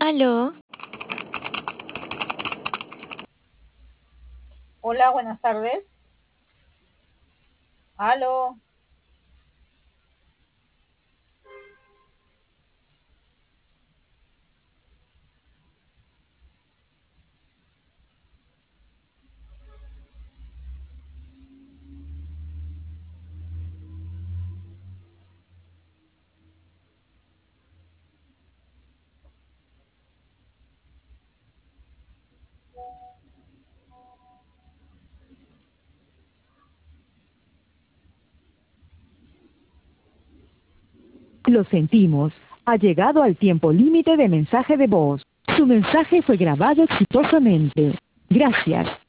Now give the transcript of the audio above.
Aló, Hola, buenas tardes. Aló. Lo sentimos. Ha llegado al tiempo límite de mensaje de voz. Su mensaje fue grabado exitosamente. Gracias.